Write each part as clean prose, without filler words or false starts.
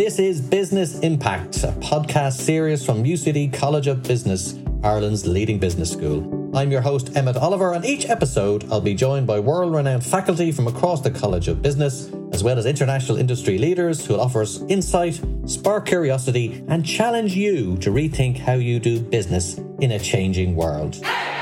This is Business Impact, a podcast series from UCD College of Business, Ireland's leading business school. I'm your host, Emmett Oliver, and each episode I'll be joined by world-renowned faculty from across the College of Business, as well as international industry leaders who will offer us insight, spark curiosity, and challenge you to rethink how you do business in a changing world.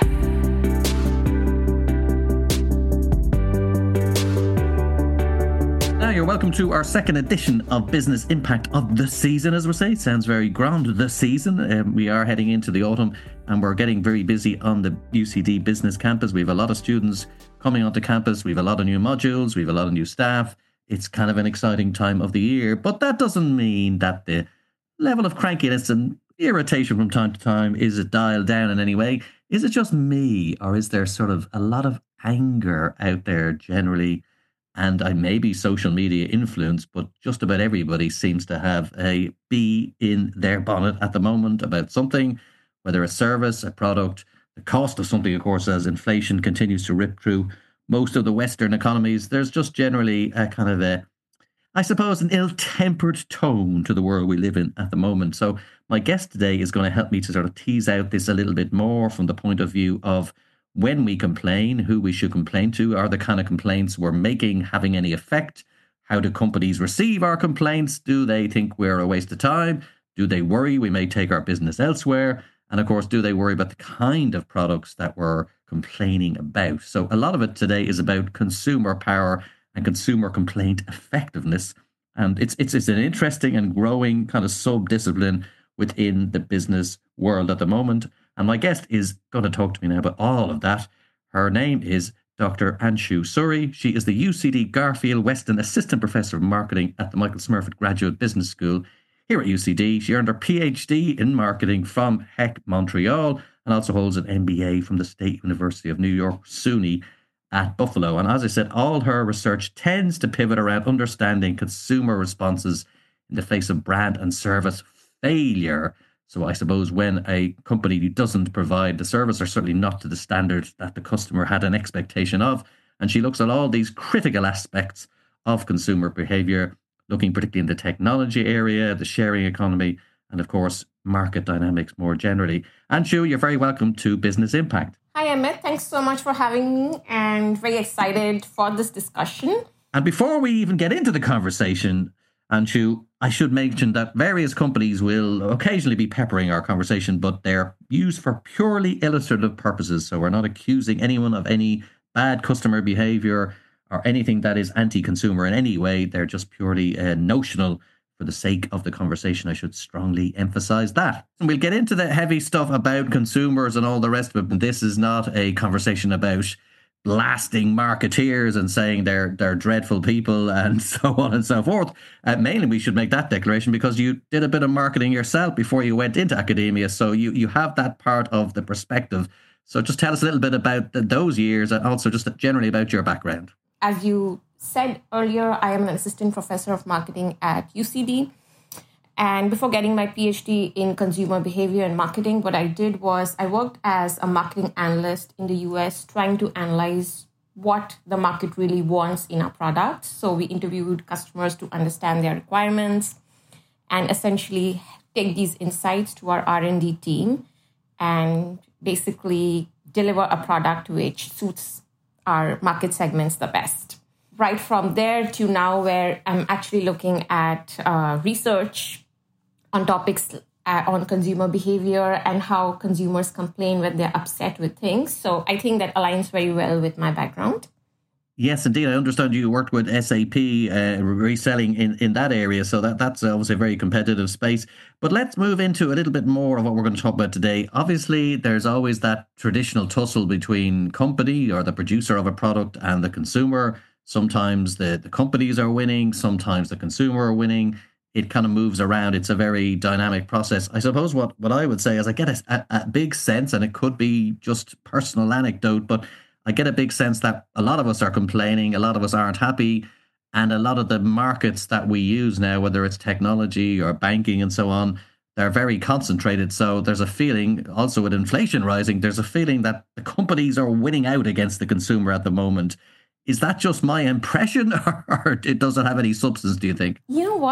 You're welcome to our second edition of Business Impact of the season, as we say. It sounds very grand, the season. We are heading into the autumn and we're getting very busy on the UCD Business Campus. We have a lot of students coming onto campus. We have a lot of new modules. We have a lot of new staff. It's kind of an exciting time of the year, but that doesn't mean that the level of crankiness and irritation from time to time is dialed down in any way. Is it just me, or is there sort of a lot of anger out there generally? And I may be social media influence, but just about everybody seems to have a bee in their bonnet at the moment about something, whether a service, a product, the cost of something, of course, as inflation continues to rip through most of the Western economies. There's just generally a kind of an ill-tempered tone to the world we live in at the moment. So my guest today is going to help me to sort of tease out this a little bit more from the point of view of when we complain, who we should complain to, are the kind of complaints we're making having any effect? How do companies receive our complaints? Do they think we're a waste of time? Do they worry we may take our business elsewhere? And of course, do they worry about the kind of products that we're complaining about? So a lot of it today is about consumer power and consumer complaint effectiveness. And it's an interesting and growing kind of sub-discipline within the business world at the moment. And my guest is going to talk to me now about all of that. Her name is Dr. Anshu Suri. She is the UCD Garfield Weston Assistant Professor of Marketing at the Michael Smurfit Graduate Business School here at UCD. She earned her PhD in Marketing from HEC Montreal and also holds an MBA from the State University of New York, SUNY at Buffalo. And as I said, all her research tends to pivot around understanding consumer responses in the face of brand and service failure. So I suppose when a company doesn't provide the service, or certainly not to the standard that the customer had an expectation of, and she looks at all these critical aspects of consumer behaviour, looking particularly in the technology area, the sharing economy, and of course, market dynamics more generally. Anshu, you're very welcome to Business Impact. Hi, Emmett. Thanks so much for having me, and very excited for this discussion. And before we even get into the conversation, Anshu, I should mention that various companies will occasionally be peppering our conversation, but they're used for purely illustrative purposes. So we're not accusing anyone of any bad customer behavior or anything that is anti-consumer in any way. They're just purely notional for the sake of the conversation. I should strongly emphasize that. And we'll get into the heavy stuff about consumers and all the rest of it. But this is not a conversation about blasting marketeers and saying they're dreadful people and so on and so forth. Mainly, we should make that declaration because you did a bit of marketing yourself before you went into academia. So you have that part of the perspective. So just tell us a little bit about those years and also just generally about your background. As you said earlier, I am an assistant professor of marketing at UCD. And before getting my PhD in consumer behavior and marketing, what I did was I worked as a marketing analyst in the US, trying to analyze what the market really wants in our products. So we interviewed customers to understand their requirements and essentially take these insights to our R&D team and basically deliver a product which suits our market segments the best. Right from there to now, where I'm actually looking at research on topics on consumer behavior and how consumers complain when they're upset with things. So I think that aligns very well with my background. Yes, indeed. I understand you worked with SAP reselling in that area. So that's obviously a very competitive space. But let's move into a little bit more of what we're going to talk about today. Obviously, there's always that traditional tussle between company or the producer of a product and the consumer. Sometimes the companies are winning. Sometimes the consumer are winning. It kind of moves around. It's a very dynamic process. I suppose what I would say is I get a big sense, and it could be just personal anecdote, but I get a big sense that a lot of us are complaining, a lot of us aren't happy, and a lot of the markets that we use now, whether it's technology or banking and so on, they're very concentrated. So there's a feeling, also with inflation rising, there's a feeling that the companies are winning out against the consumer at the moment. Is that just my impression, or does it have any substance, do you think? You know what?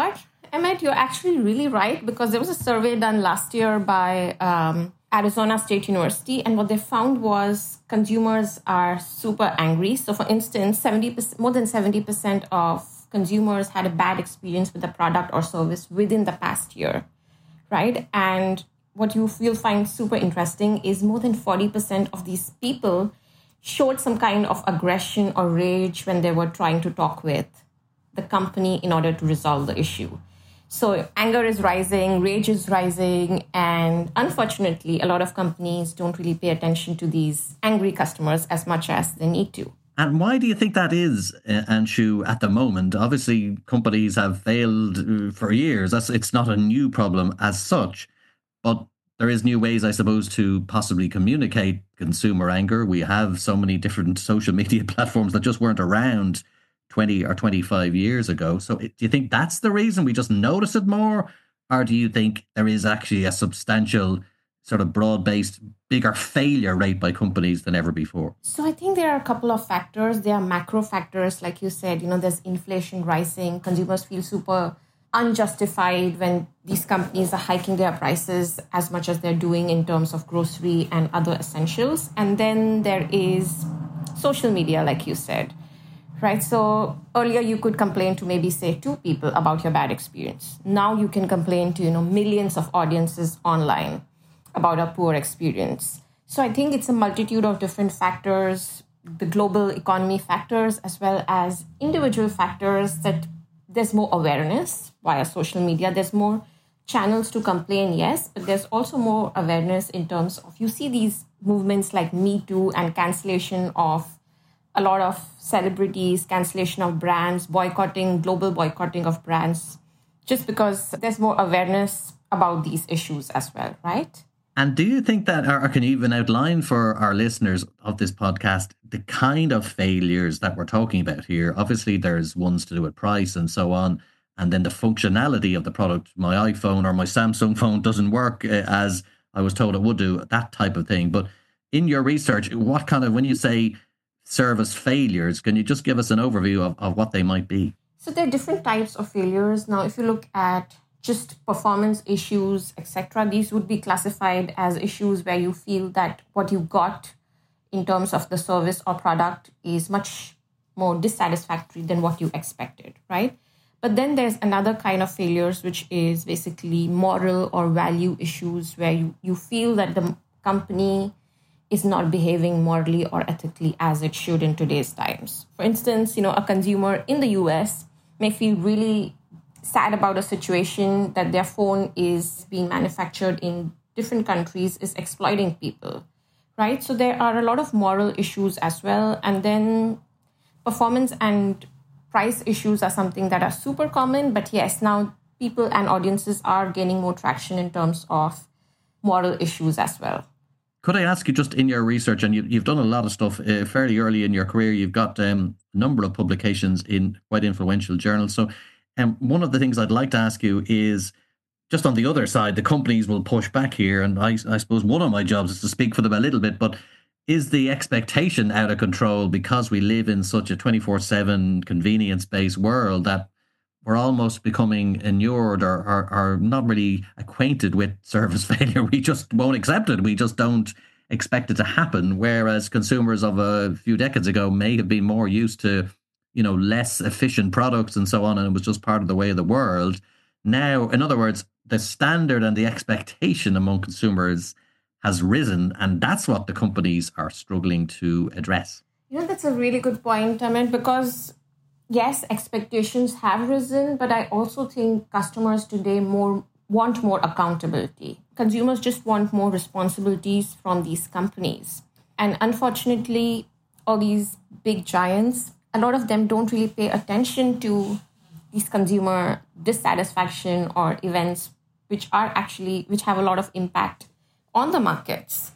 Emmett, you're actually really right, because there was a survey done last year by Arizona State University, and what they found was consumers are super angry. So for instance, 70%, more than 70% of consumers had a bad experience with the product or service within the past year, right? And what you'll find super interesting is more than 40% of these people showed some kind of aggression or rage when they were trying to talk with the company in order to resolve the issue. So anger is rising, rage is rising, and unfortunately, a lot of companies don't really pay attention to these angry customers as much as they need to. And why do you think that is, Anshu, at the moment? Obviously, companies have failed for years. It's not a new problem as such, but there is new ways, I suppose, to possibly communicate consumer anger. We have so many different social media platforms that just weren't around 20 or 25 years ago. So do you think that's the reason we just notice it more? Or do you think there is actually a substantial sort of broad-based, bigger failure rate by companies than ever before? So I think there are a couple of factors. There are macro factors, like you said, there's inflation rising. Consumers feel super unjustified when these companies are hiking their prices as much as they're doing in terms of grocery and other essentials. And then there is social media, like you said. Right. So earlier you could complain to maybe say 2 people about your bad experience. Now you can complain to, millions of audiences online about a poor experience. So I think it's a multitude of different factors, the global economy factors, as well as individual factors, that there's more awareness via social media. There's more channels to complain, yes, but there's also more awareness in terms of, you see these movements like Me Too and cancellation of a lot of celebrities, cancellation of brands, global boycotting of brands, just because there's more awareness about these issues as well, right? And do you think that, or can you even outline for our listeners of this podcast, the kind of failures that we're talking about here? Obviously, there's ones to do with price and so on, and then the functionality of the product. My iPhone or my Samsung phone doesn't work as I was told it would do, that type of thing. But in your research, what kind of, when you say service failures, can you just give us an overview of what they might be? So there are different types of failures. Now, if you look at just performance issues, etc., these would be classified as issues where you feel that what you got in terms of the service or product is much more dissatisfactory than what you expected, right? But then there's another kind of failures, which is basically moral or value issues, where you feel that the company is not behaving morally or ethically as it should in today's times. For instance, a consumer in the US may feel really sad about a situation that their phone is being manufactured in different countries, is exploiting people, right? So there are a lot of moral issues as well. And then performance and price issues are something that are super common. But yes, now people and audiences are gaining more traction in terms of moral issues as well. Could I ask you, just in your research, and you've done a lot of stuff fairly early in your career, you've got a number of publications in quite influential journals. So one of the things I'd like to ask you is, just on the other side, the companies will push back here, and I suppose one of my jobs is to speak for them a little bit, but is the expectation out of control because we live in such a 24/7 convenience-based world that we're almost becoming inured or not really acquainted with service failure? We just won't accept it. We just don't expect it to happen. Whereas consumers of a few decades ago may have been more used to, less efficient products and so on, and it was just part of the way of the world. Now, in other words, the standard and the expectation among consumers has risen, and that's what the companies are struggling to address. That's a really good point, Amit, because yes, expectations have risen, but I also think customers today want more accountability. Consumers just want more responsibilities from these companies. And unfortunately, all these big giants, a lot of them don't really pay attention to these consumer dissatisfaction or events which have a lot of impact on the markets.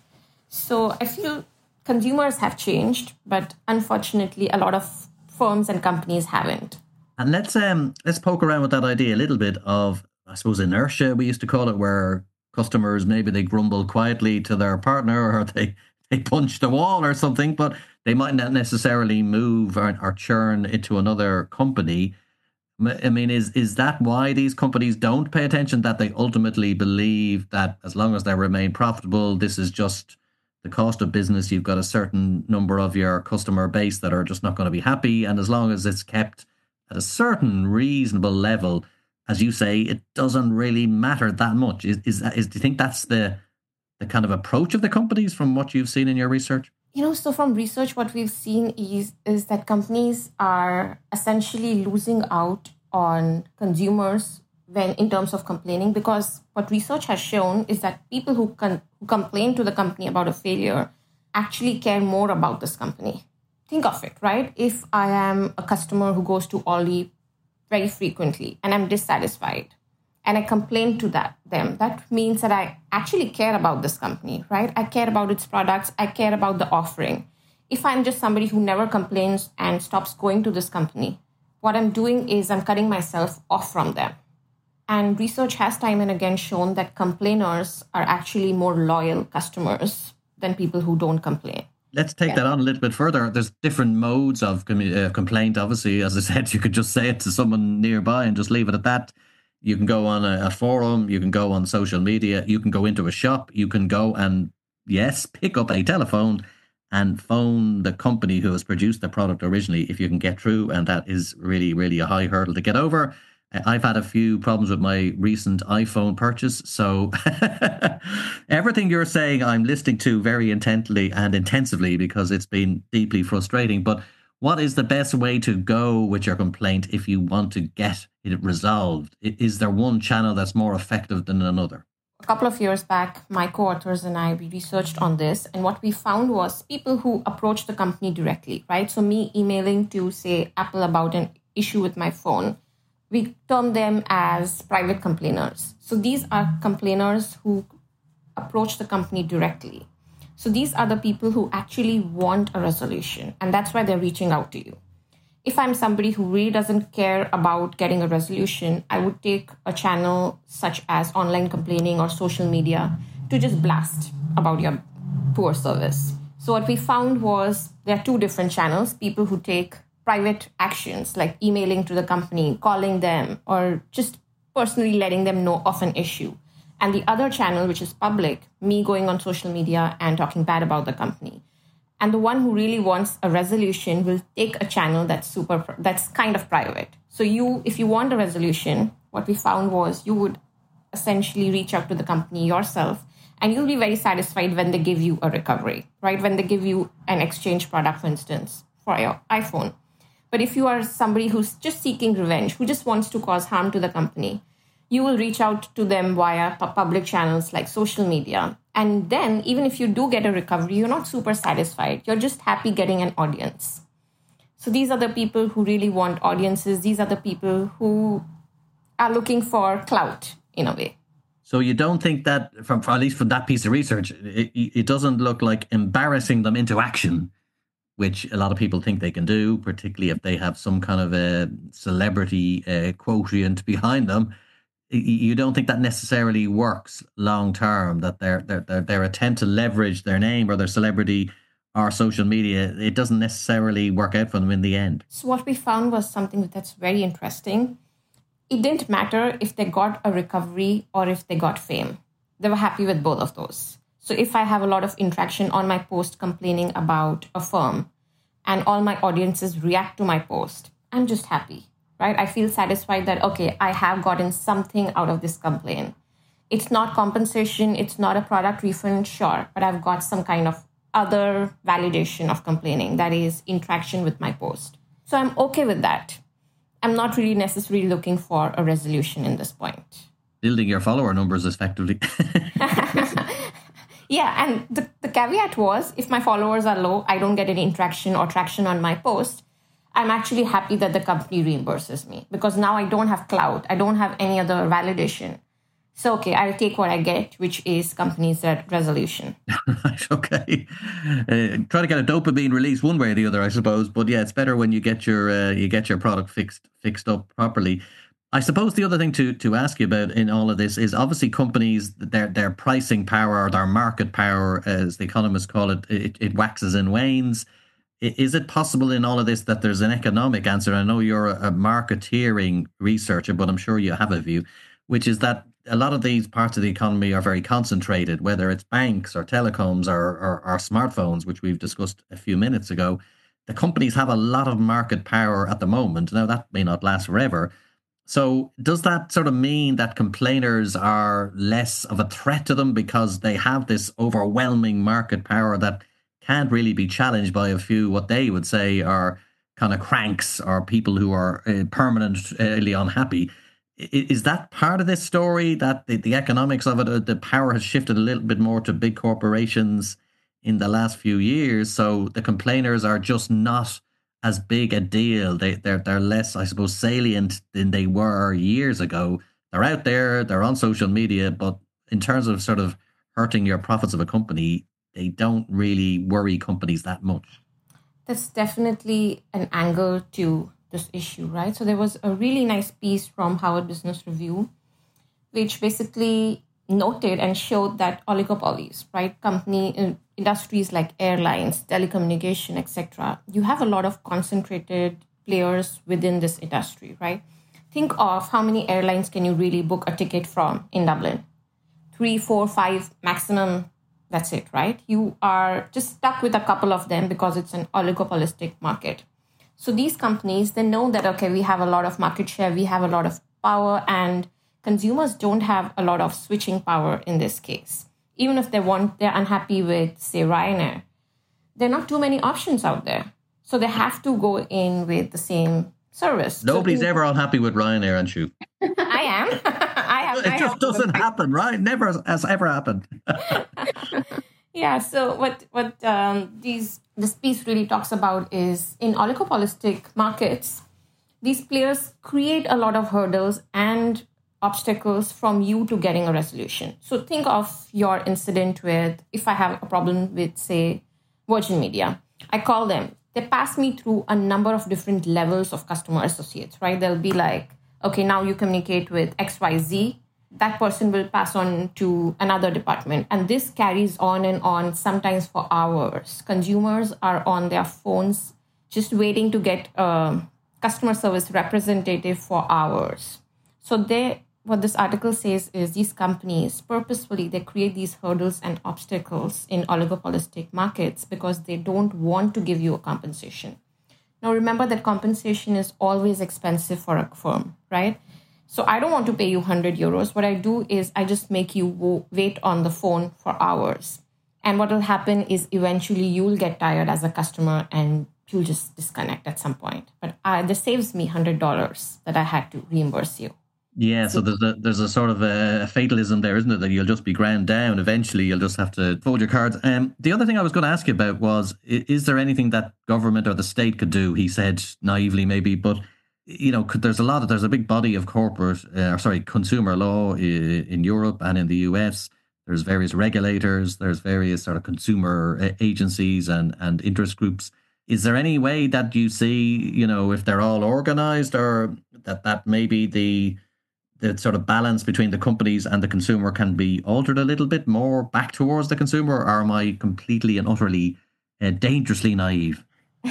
So I feel consumers have changed, but unfortunately, a lot of firms and companies haven't. And let's poke around with that idea a little bit of, I suppose, inertia, we used to call it, where customers, maybe they grumble quietly to their partner, or they punch the wall or something, but they might not necessarily move or churn into another company. I mean, is that why these companies don't pay attention? That they ultimately believe that as long as they remain profitable, this is just the cost of business. You've got a certain number of your customer base that are just not going to be happy, and as long as it's kept at a certain reasonable level, as you say, it doesn't really matter that much. Do you think that's the kind of approach of the companies from what you've seen in your research? So from research, what we've seen is that companies are essentially losing out on consumers when in terms of complaining, because what research has shown is that people who complain to the company about a failure actually care more about this company. Think of it, right? If I am a customer who goes to Aldi very frequently and I'm dissatisfied, and I complain to them, that means that I actually care about this company, right? I care about its products. I care about the offering. If I'm just somebody who never complains and stops going to this company, what I'm doing is I'm cutting myself off from them. And research has time and again shown that complainers are actually more loyal customers than people who don't complain. Let's take that on a little bit further. There's different modes of complaint. Obviously, as I said, you could just say it to someone nearby and just leave it at that. You can go on a forum, you can go on social media, you can go into a shop, you can go and, yes, pick up a telephone and phone the company who has produced the product originally if you can get through. And that is really, really a high hurdle to get over. I've had a few problems with my recent iPhone purchase. So everything you're saying, I'm listening to very intently and intensively because it's been deeply frustrating. But what is the best way to go with your complaint if you want to get it resolved? Is there one channel that's more effective than another? A couple of years back, my co-authors and I, we researched on this. And what we found was people who approach the company directly, right? So me emailing to, say, Apple about an issue with my phone, we term them as private complainers. So these are complainers who approach the company directly. So these are the people who actually want a resolution, and that's why they're reaching out to you. If I'm somebody who really doesn't care about getting a resolution, I would take a channel such as online complaining or social media to just blast about your poor service. So what we found was there are two different channels: people who take private actions like emailing to the company, calling them, or just personally letting them know of an issue. And the other channel, which is public, me going on social media and talking bad about the company. And the one who really wants a resolution will take a channel that's kind of private. So if you want a resolution, what we found was you would essentially reach out to the company yourself, and you'll be very satisfied when they give you a recovery, right? When they give you an exchange product, for instance, for your iPhone. But if you are somebody who's just seeking revenge, who just wants to cause harm to the company, you will reach out to them via public channels like social media. And then even if you do get a recovery, you're not super satisfied. You're just happy getting an audience. So these are the people who really want audiences. These are the people who are looking for clout in a way. So you don't think that, from at least from that piece of research, it doesn't look like embarrassing them into action, which a lot of people think they can do, particularly if they have some kind of a celebrity quotient behind them. You don't think that necessarily works long term, that their attempt to leverage their name or their celebrity or social media, it doesn't necessarily work out for them in the end? So what we found was something that's very interesting. It didn't matter if they got a recovery or if they got fame. They were happy with both of those. So if I have a lot of interaction on my post complaining about a firm and all my audiences react to my post, I'm just happy. Right? I feel satisfied that, okay, I have gotten something out of this complaint. It's not compensation, it's not a product refund, sure, but I've got some kind of other validation of complaining, that is interaction with my post. So I'm okay with that. I'm not really necessarily looking for a resolution in this point. Building your follower numbers effectively. Yeah, and the caveat was, if my followers are low, I don't get any interaction or traction on my post, I'm actually happy that the company reimburses me, because now I don't have clout. I don't have any other validation. So, okay, I'll take what I get, which is company's resolution. Right, okay. Try to get a dopamine release one way or the other, I suppose. But yeah, it's better when you get your product fixed up properly. I suppose the other thing to ask you about in all of this is obviously companies, their pricing power, or their market power, as the economists call it, it waxes and wanes. Is it possible in all of this that there's an economic answer? I know you're a marketeering researcher, but I'm sure you have a view, which is that a lot of these parts of the economy are very concentrated, whether it's banks or telecoms or smartphones, which we've discussed a few minutes ago. The companies have a lot of market power at the moment. Now, that may not last forever. So does that sort of mean that complainers are less of a threat to them because they have this overwhelming market power that can't really be challenged by a few, what they would say are kind of cranks or people who are permanently unhappy? Is that part of this story, that the economics of it, the power has shifted a little bit more to big corporations in the last few years? So the complainers are just not as big a deal. They're less, I suppose, salient than they were years ago. They're out there, they're on social media, but in terms of sort of hurting your profits of a company, they don't really worry companies that much. That's definitely an angle to this issue, right? So there was a really nice piece from Harvard Business Review, which basically noted and showed that oligopolies, right? Industries like airlines, telecommunication, etc. You have a lot of concentrated players within this industry, right? Think of how many airlines can you really book a ticket from in Dublin? 3, 4, 5 maximum. That's it, right? You are just stuck with a couple of them because it's an oligopolistic market. So these companies, they know that, okay, we have a lot of market share, we have a lot of power, and consumers don't have a lot of switching power in this case. Even if they're unhappy with, say, Ryanair, there are not too many options out there. So they have to go in with the same service. Nobody's ever unhappy with Ryanair, aren't you? I am. It just doesn't happen, right? Never has ever happened. Yeah. So what this piece really talks about is in oligopolistic markets, these players create a lot of hurdles and obstacles from you to getting a resolution. So think of your incident with, if I have a problem with, say, Virgin Media, I call them. They pass me through a number of different levels of customer associates, right? They'll be like, okay, now you communicate with XYZ. That person will pass on to another department. And this carries on and on, sometimes for hours. Consumers are on their phones just waiting to get a customer service representative for hours. So what this article says is these companies purposefully, they create these hurdles and obstacles in oligopolistic markets because they don't want to give you a compensation. Now, remember that compensation is always expensive for a firm, right? So I don't want to pay you 100 euros. What I do is I just make you wait on the phone for hours. And what will happen is eventually you'll get tired as a customer and you'll just disconnect at some point. But this saves me $100 that I had to reimburse you. Yeah, so there's a sort of a fatalism there, isn't it? That you'll just be ground down. Eventually, you'll just have to fold your cards. The other thing I was going to ask you about was, is there anything that government or the state could do? He said naively, maybe, but there's a big body of consumer law in Europe and in the US. There's various regulators. There's various sort of consumer agencies and interest groups. Is there any way that you see, if they're all organized, or that maybe the sort of balance between the companies and the consumer can be altered a little bit more back towards the consumer? Or am I completely and utterly dangerously naive?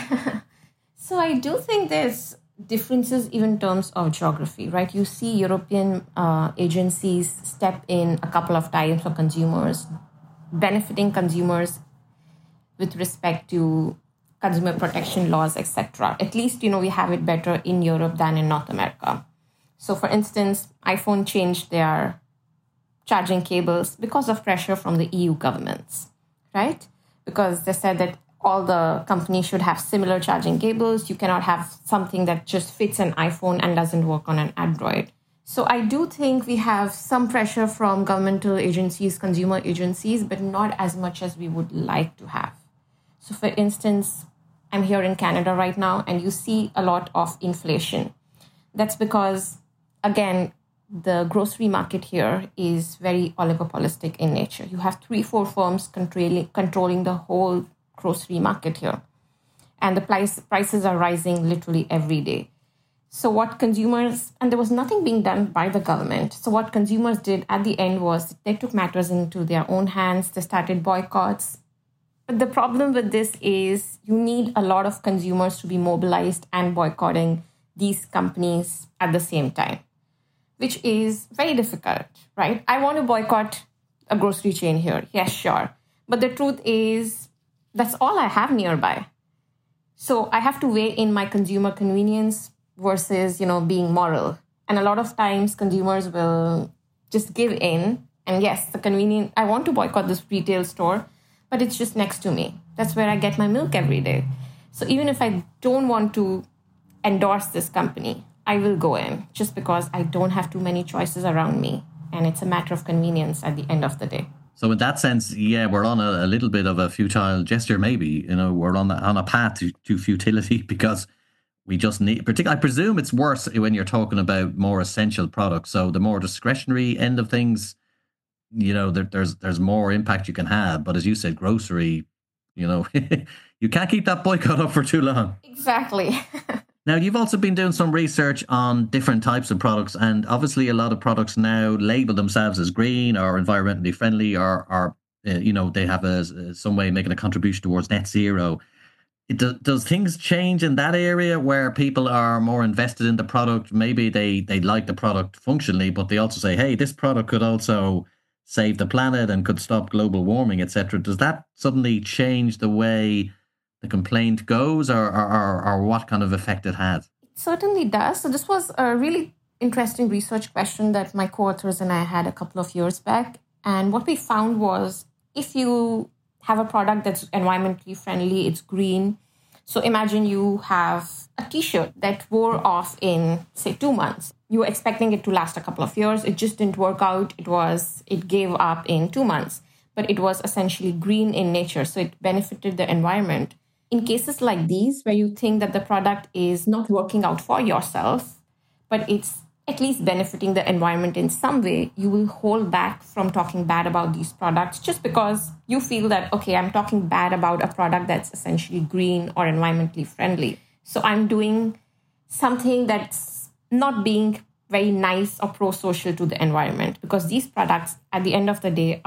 So I do think there's differences even in terms of geography, right? You see European agencies step in a couple of times for consumers, benefiting consumers with respect to consumer protection laws, etc. At least, we have it better in Europe than in North America. So, for instance, iPhone changed their charging cables because of pressure from the EU governments, right? Because they said that all the companies should have similar charging cables. You cannot have something that just fits an iPhone and doesn't work on an Android. So I do think we have some pressure from governmental agencies, consumer agencies, but not as much as we would like to have. So for instance, I'm here in Canada right now, and you see a lot of inflation. That's because, again, the grocery market here is very oligopolistic in nature. You have 3-4 firms controlling the whole grocery market here. And the prices are rising literally every day. So what consumers, and there was nothing being done by the government. So what consumers did at the end was they took matters into their own hands. They started boycotts. But the problem with this is you need a lot of consumers to be mobilized and boycotting these companies at the same time, which is very difficult, right? I want to boycott a grocery chain here. Yes, sure. But the truth is, that's all I have nearby. So I have to weigh in my consumer convenience versus, being moral. And a lot of times consumers will just give in. And yes, I want to boycott this retail store, but it's just next to me. That's where I get my milk every day. So even if I don't want to endorse this company, I will go in just because I don't have too many choices around me. And it's a matter of convenience at the end of the day. So in that sense, yeah, we're on a little bit of a futile gesture, maybe. We're on a path to futility because we just need, particularly, I presume it's worse when you're talking about more essential products. So the more discretionary end of things, there's more impact you can have. But as you said, grocery, you can't keep that boycott up for too long. Exactly. Now, you've also been doing some research on different types of products, and obviously a lot of products now label themselves as green or environmentally friendly or they have some way of making a contribution towards net zero. Does things change in that area where people are more invested in the product? Maybe they like the product functionally, but they also say, hey, this product could also save the planet and could stop global warming, etc. Does that suddenly change the way the complaint goes or what kind of effect it has? It certainly does. So this was a really interesting research question that my co-authors and I had a couple of years back. And what we found was if you have a product that's environmentally friendly, it's green. So imagine you have a t-shirt that wore off in, say, 2 months. You were expecting it to last a couple of years. It just didn't work out. It gave up in 2 months, but it was essentially green in nature. So it benefited the environment. In cases like these, where you think that the product is not working out for yourself, but it's at least benefiting the environment in some way, you will hold back from talking bad about these products just because you feel that, okay, I'm talking bad about a product that's essentially green or environmentally friendly. So I'm doing something that's not being very nice or pro-social to the environment because these products, at the end of the day,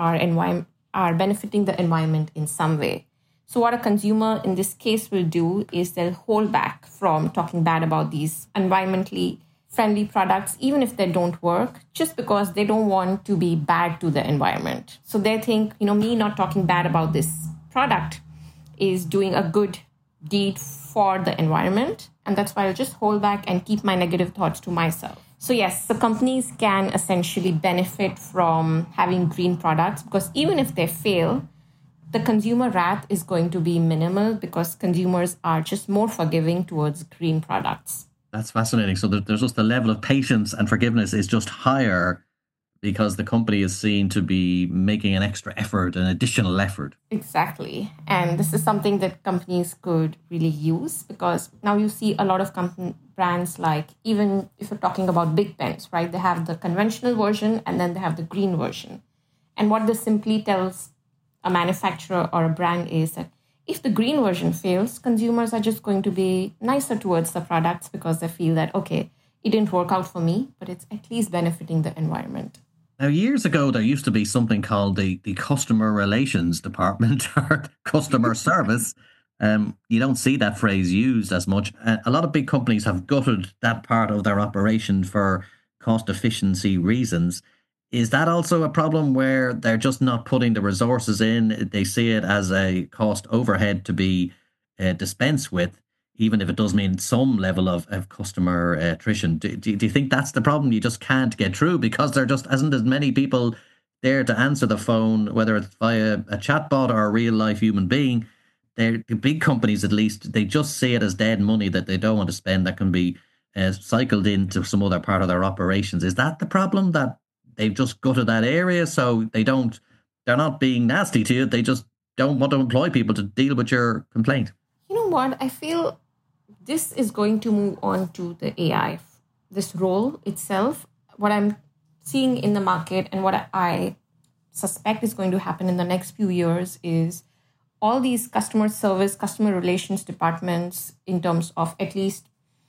are benefiting the environment in some way. So what a consumer in this case will do is they'll hold back from talking bad about these environmentally friendly products, even if they don't work, just because they don't want to be bad to the environment. So they think, me not talking bad about this product is doing a good deed for the environment. And that's why I'll just hold back and keep my negative thoughts to myself. So yes, the companies can essentially benefit from having green products because even if they fail, the consumer wrath is going to be minimal because consumers are just more forgiving towards green products. That's fascinating. So there's just the level of patience and forgiveness is just higher because the company is seen to be making an extra effort, an additional effort. Exactly. And this is something that companies could really use because now you see a lot of brands like, even if you're talking about big pens, right? They have the conventional version and then they have the green version. And what this simply tells a manufacturer or a brand is that if the green version fails, consumers are just going to be nicer towards the products because they feel that, okay, it didn't work out for me, but it's at least benefiting the environment. Now, years ago, there used to be something called the customer relations department or customer service. You don't see that phrase used as much. A lot of big companies have gutted that part of their operation for cost efficiency reasons. Is that also a problem where they're just not putting the resources in? They see it as a cost overhead to be dispensed with, even if it does mean some level of customer attrition. Do you think that's the problem? You just can't get through because there just isn't as many people there to answer the phone, whether it's via a chatbot or a real life human being. The big companies, at least, they just see it as dead money that they don't want to spend that can be cycled into some other part of their operations. Is that the problem, that they've just gutted that area so they're not being nasty to you, they just don't want to employ people to deal with your complaint? You know what? I feel this is going to move on to the AI, this role itself. What I'm seeing in the market and what I suspect is going to happen in the next few years is all these customer service, customer relations departments, in terms of at least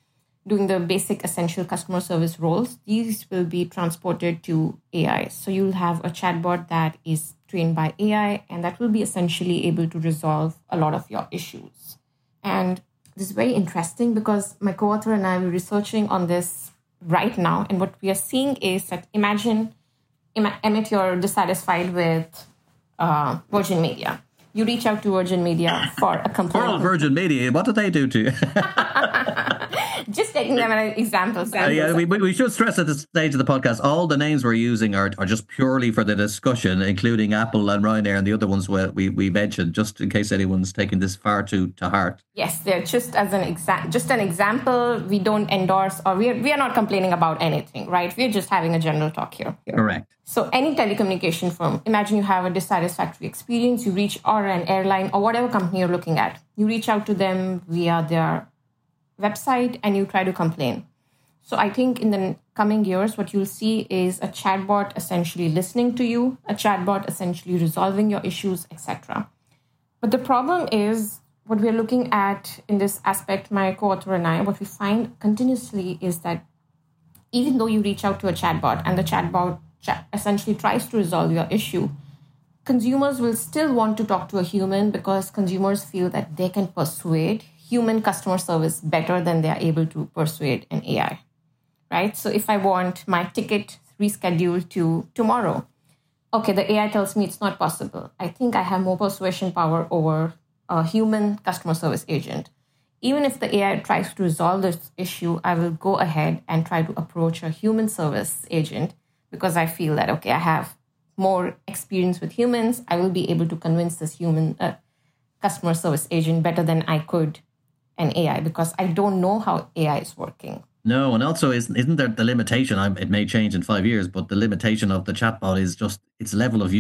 doing the basic essential customer service roles, these will be transported to AI. So you'll have a chatbot that is trained by AI, and that will be essentially able to resolve a lot of your issues. And this is very interesting because my co-author and I were researching on this right now. And what we are seeing is that imagine, Emmett, you're dissatisfied with Virgin Media. You reach out to Virgin Media for a complaint. Poor Virgin Media, what did they do to you? Just taking them as examples. We should stress at this stage of the podcast, all the names we're using are just purely for the discussion, including Apple and Ryanair and the other ones we mentioned, just in case anyone's taking this far to heart. Yes, they're just as an example. We don't endorse, or we are not complaining about anything, right? We're just having a general talk here. Correct. So any telecommunication firm, imagine you have a dissatisfactory experience, you reach, or an airline or whatever company you're looking at, you reach out to them via their website and you try to complain. So I think in the coming years, what you'll see is a chatbot essentially listening to you, a chatbot essentially resolving your issues, etc. But the problem is what we're looking at in this aspect, my co-author and I, what we find continuously is that even though you reach out to a chatbot and the chatbot essentially tries to resolve your issue, consumers will still want to talk to a human because consumers feel that they can persuade human customer service better than they are able to persuade an AI, right? So if I want my ticket rescheduled to tomorrow, okay, the AI tells me it's not possible. I think I have more persuasion power over a human customer service agent. Even if the AI tries to resolve this issue, I will go ahead and try to approach a human service agent because I feel that, okay, I have more experience with humans. I will be able to convince this human customer service agent better than I could an AI because I don't know how AI is working. No, and also isn't there the limitation? It may change in 5 years, but the limitation of the chatbot is just its level of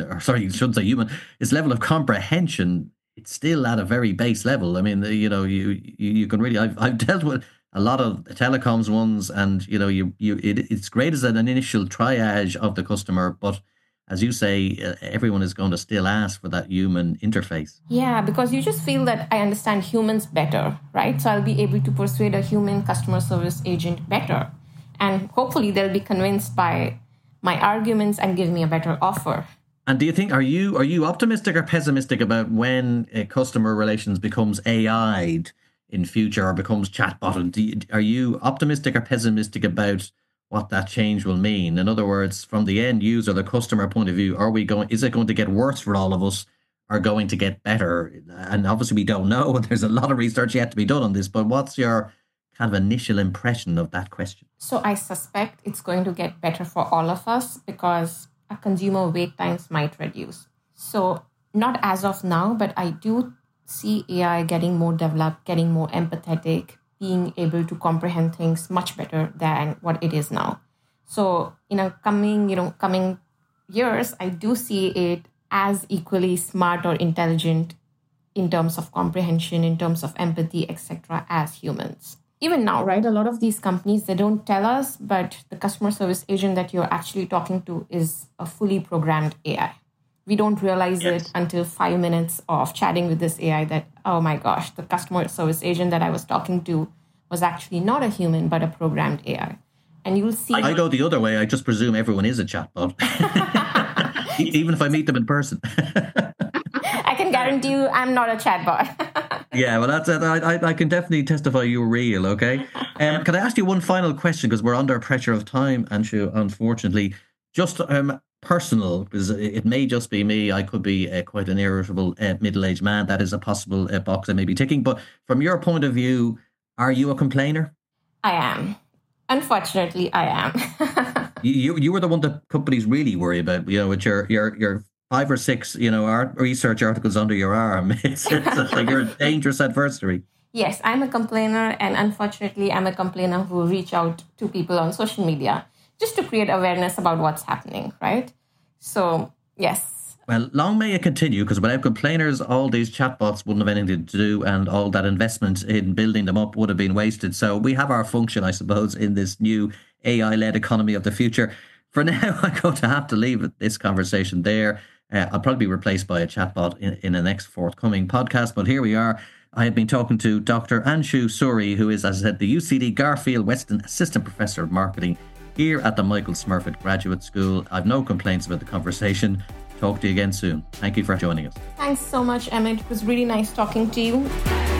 its level of comprehension. It's still at a very base level. I mean, you can really. I've dealt with a lot of telecoms ones, and it's great as an initial triage of the customer, but as you say, everyone is going to still ask for that human interface. Yeah, because you just feel that I understand humans better, right? So I'll be able to persuade a human customer service agent better. And hopefully they'll be convinced by my arguments and give me a better offer. And do you think, are you optimistic or pessimistic about when customer relations becomes AI'd in future or becomes chatbot? Are you optimistic or pessimistic about what that change will mean? In other words, from the end user, the customer point of view, is it going to get worse for all of us or going to get better? And obviously we don't know, and there's a lot of research yet to be done on this, but what's your kind of initial impression of that question? So I suspect it's going to get better for all of us because our consumer wait times might reduce. So not as of now, but I do see AI getting more developed, getting more empathetic, being able to comprehend things much better than what it is now. So in coming years, I do see it as equally smart or intelligent in terms of comprehension, in terms of empathy, etc., as humans. Even now, right, a lot of these companies, they don't tell us, but the customer service agent that you're actually talking to is a fully programmed AI. We don't realize it until 5 minutes of chatting with this AI that, oh my gosh, the customer service agent that I was talking to was actually not a human, but a programmed AI. And you'll see... I go the other way. I just presume everyone is a chatbot, even if I meet them in person. I can guarantee you I'm not a chatbot. Yeah, well, that's it. I can definitely testify you're real, okay? Can I ask you one final question, because we're under pressure of time, Anshu, unfortunately. Just personal, because it may just be me. I could be quite an irritable middle-aged man. That is a possible box I may be ticking. But from your point of view, are you a complainer? I am. Unfortunately, I am. You were the one that companies really worry about, with your 5 or 6, research articles under your arm. It's like you're a dangerous adversary. Yes, I'm a complainer, and unfortunately, I'm a complainer who reach out to people on social media just to create awareness about what's happening, right? So, yes. Well, long may it continue, because without complainers, all these chatbots wouldn't have anything to do, and all that investment in building them up would have been wasted. So we have our function, I suppose, in this new AI-led economy of the future. For now, I'm going to have to leave this conversation there. I'll probably be replaced by a chatbot in the next forthcoming podcast, but here we are. I have been talking to Dr. Anshu Suri, who is, as I said, the UCD Garfield Weston Assistant Professor of Marketing here at the Michael Smurfit Graduate School. I've no complaints about the conversation. Talk to you again soon. Thank you for joining us. Thanks so much, Emmett. It was really nice talking to you.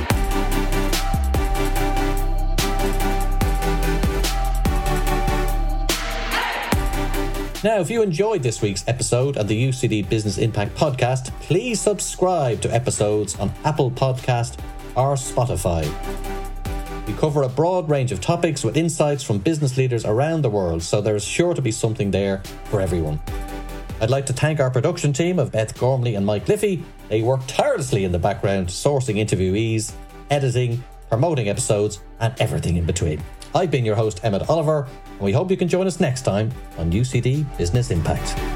Now, if you enjoyed this week's episode of the UCD Business Impact Podcast, please subscribe to episodes on Apple Podcast or Spotify. We cover a broad range of topics with insights from business leaders around the world, so there's sure to be something there for everyone. I'd like to thank our production team of Beth Gormley and Mike Liffey. They work tirelessly in the background, sourcing interviewees, editing, promoting episodes, and everything in between. I've been your host, Emmett Oliver, and we hope you can join us next time on UCD Business Impact.